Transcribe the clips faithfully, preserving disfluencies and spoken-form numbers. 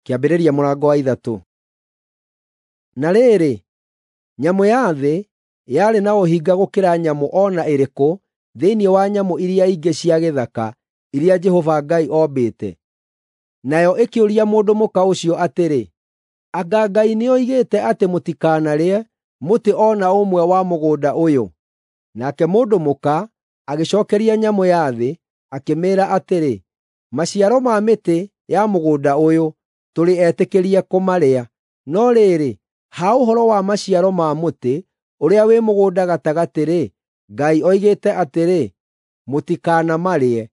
Kĩambĩrĩria mũrango wa ithatũ. Na rĩrĩ, nyamũ ya thĩ yarĩ na ũhinga gũkĩra nyamũ o na ĩrĩkũ thĩinĩ wa nyamũ iria ingĩ cia gĩthaka iria Jehova Ngai ombĩte. Nayo ĩkĩũria mũndũ mũka ũcio atĩrĩ, anga Ngai nĩoigĩte atĩ mũtikanarĩe mũtĩ o na ũmwe wa mũgũnda ũyũ? Nake mũndũ mũka agĩcookeria nyamũ ya thĩ akĩmĩĩra atĩrĩ, maciaro ma mĩtĩ ya mũgũnda ũyũ tũrĩ etĩkĩrie kũmarĩa, no rĩrĩ, ha ũhoro wa maciaro ma mũtĩ ũrĩa wĩ mũgũnda gatagatĩ-rĩ, Ngai oigĩte atĩrĩ, mũtikanamarĩe,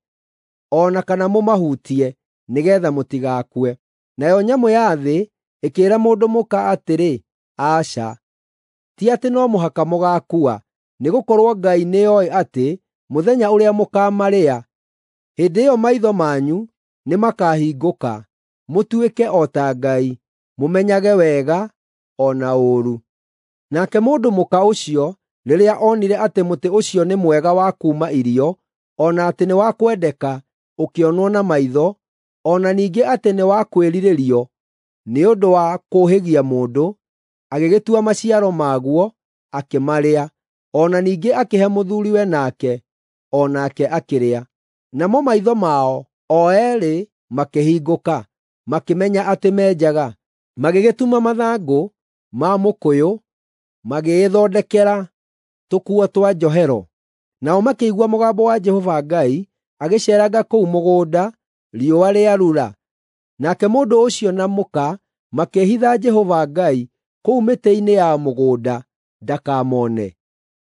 o na kana mũmahutie, nĩgeetha mũtigakue. Nayo nyamũ ya thĩ ĩkĩĩra mũndũ mũka atĩrĩ, aca, ti atĩ no mũhaka mũgaakua, nĩgũkorwo Ngai nĩoĩ atĩ mũthenya ũrĩa mũkaamarĩa, hĩndĩ ĩyo maitho manyu nĩmakahingũka, mũtuĩke o ta Ngai, mũmenyage wega o na ũũru. Nake mũndũ mũka ũcio rĩrĩa onire atĩ mũtĩ ũcio nĩ mwega wa kuuma irio, o na atĩ nĩ wa kwendeka ũkĩonwo na maitho, o na ningĩ atĩ nĩ wa kwĩrirĩrio nĩ ũndũ wa kũũhĩgia mũndũ, agĩgĩtua maciaro maguo akĩmarĩa, o na ningĩ akĩhe mũthuuriwe nake, o nake akĩrĩa. Namo maitho mao o eerĩ makĩhingũka, makĩmenya atĩ menjaga, magĩgĩtuma mathangũ ma mũkũyũ, magĩĩthondekera tũkuo twa njohero. Nao makĩigua mũgambo wa Jehova Ngai agĩceeranga kũu mũgũnda riũa rĩarura. Nake mũndũ ũcio na mũka makĩĩhitha Jehova Ngai kũu mĩtĩ-inĩ ya mũgũnda ndakamone.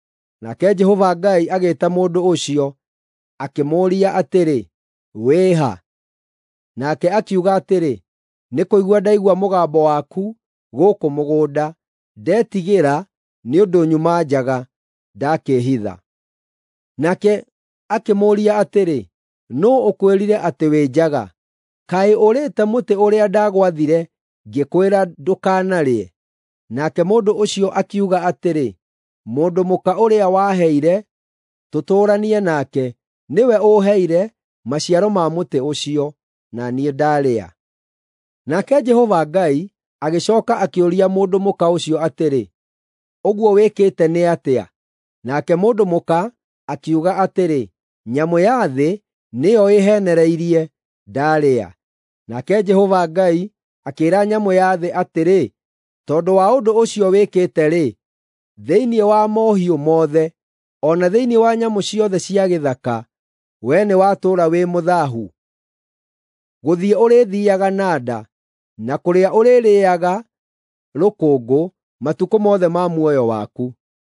Nake Jehova Ngai agĩĩta mũndũ ũcio, akĩmũũria atĩrĩ, wĩ ha? Nake akiuga atĩrĩ, nĩ kũigua ndaigua mũgambo waku gũkũ mũgũnda, ndetigĩra nĩ ũndũ nyuma njaga, ndakĩĩhitha. Nake akĩmũũria atĩrĩ, nũũ ũkwĩrire atĩ wĩ njaga? Kaĩ ũrĩĩte mũtĩ ũrĩa ndagwathire ngĩkwĩra ndũkanarĩe? Nake mũndũ ũcio akiuga atĩrĩ, mũndũ mũka ũrĩa waheire tũtũũranie nake nĩwe ũũheire maciaro ma mũtĩ ũcio, na niĩ ndarĩa. Nake Jehova Ngai agĩcooka akĩũria mũndũ mũka ũcio atĩrĩ, ũguo wĩkĩte nĩ atĩa? Nake mũndũ mũka akiuga atĩrĩ, nyamũ ya thĩ nĩyo ĩheenereirie, ndarĩa. Nake Jehova Ngai akĩĩra nyamũ ya thĩ atĩrĩ, tondũ wa ũndũ ũcio wĩkĩte-rĩ, thĩinĩ wa mohiũ mothe, o na thĩinĩ wa nyamũ ciothe cia gĩthaka, wee nĩwatũũra wĩ mũthaahu. Gũthiĩ ũrĩthiiaga na nda, na kũrĩa ũrĩrĩĩaga rũkũngũ matukũ mothe ma muoyo waku.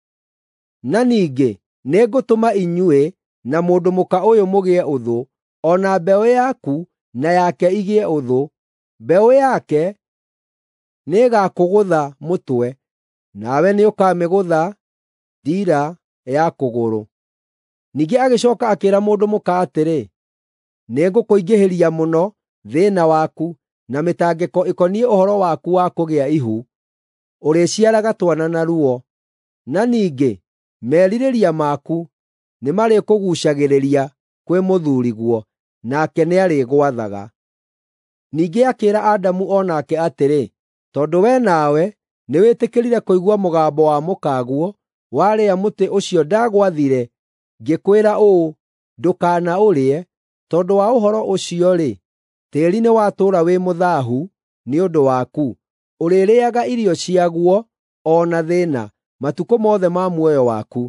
Na ningĩ nĩngũtũma inyuĩ na mũndũ mũka ũyũ mũgĩe ũthũ, o na mbeũ yaku na yake igĩe ũthũ. Mbeũ yake nĩĩgakũgũtha mũtwe, nawe nĩũkamĩgũtha ndiira ya kũgũrũ. Ningĩ agĩcooka akĩĩra mũndũ mũka atĩrĩ, nĩngũkũingĩhĩria mũno thĩĩna waku na mĩtangĩko ĩkoniĩ ũhoro waku wa kũgĩa ihu, ũrĩciaraga twana na ruo. Na ningĩ merirĩria maku nĩmarĩkũguucagĩrĩria kwĩ mũthuuriguo, nake nĩarĩgwathaga. Ningĩ akĩĩra Adamu o nake atĩrĩ, tondũ we nawe nĩwĩtĩkĩrire kũigua mũgambo wa mũkaguo, warĩa mũtĩ ũcio ndagwathire ngĩkwĩra ũũ, ndũkanaũrĩe, tondũ wa ũhoro ũcio-rĩ, tĩĩri nĩwatũũra wĩ mũthaahu nĩ ũndũ waku, ũrĩrĩĩaga irio ciaguo o na thĩĩna matukũ mothe ma muoyo waku.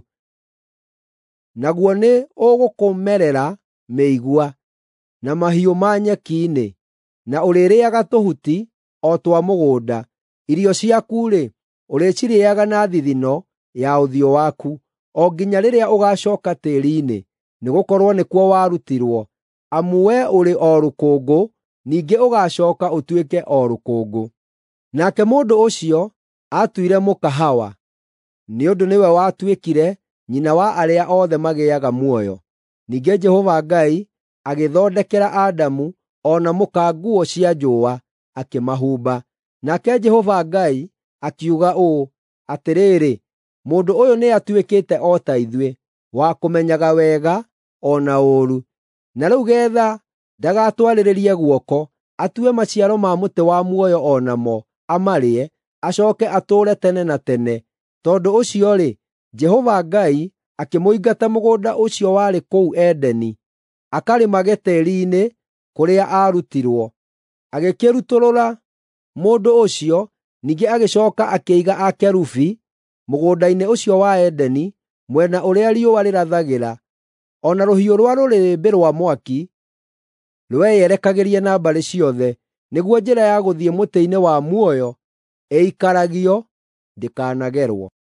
Naguo nĩ ũgũkũmerera mĩigua na mahiũ ma nyeki-inĩ, na ũrĩrĩĩaga tũhuti o twa mũgũnda. Irio ciaku-rĩ, ũrĩcirĩĩaga na thithino ya ũthiũ waku, o nginya rĩrĩa ũgacooka tĩĩri-inĩ, nĩgũkorwo nĩkuo warutirwo, amu wee ũrĩ o rũkũngũ, ningĩ ũgacooka ũtuĩke o rũkũngũ. Nake mũndũ ũcio aatuire mũka Hawa, nĩ ũndũ nĩwe watuĩkire nyina wa arĩa othe magĩaga muoyo. Ningĩ Jehova Ngai agĩthondekera Adamu o na mũka nguo cia njũũa, akĩmahumba. Nake Jehova Ngai akiuga ũũ atĩrĩrĩ, mũndũ ũyũ nĩatuĩkĩte o ta ithuĩ, wa kũmenyaga wega o na ũũru. Na rĩu geetha ndagatwarĩrĩrie guoko atue maciaro ma mũtĩ wa muoyo o namo, amarĩe, acooke atũũre tene na tene. Tondũ ũcio-rĩ, Jehova Ngai akĩmũingata mũgũnda ũcio warĩ kũu Edeni, akarĩmage tĩĩri-inĩ kũrĩa aarutirwo. Agĩkĩrutũrũra mũndũ ũcio, ningĩ agĩcooka akĩiga akerubi mũgũnda-inĩ ũcio wa Edeni, mwena ũrĩa riũa rĩrathagĩra, o na rũhiũ rwa rũrĩrĩmbĩ rwa mwaki rweyerekagĩrie na mbarĩ ciothe, nĩguo njĩra ya gũthiĩ mũtĩ-inĩ wa muoyo ĩikaragio, ndĩkanagerwo.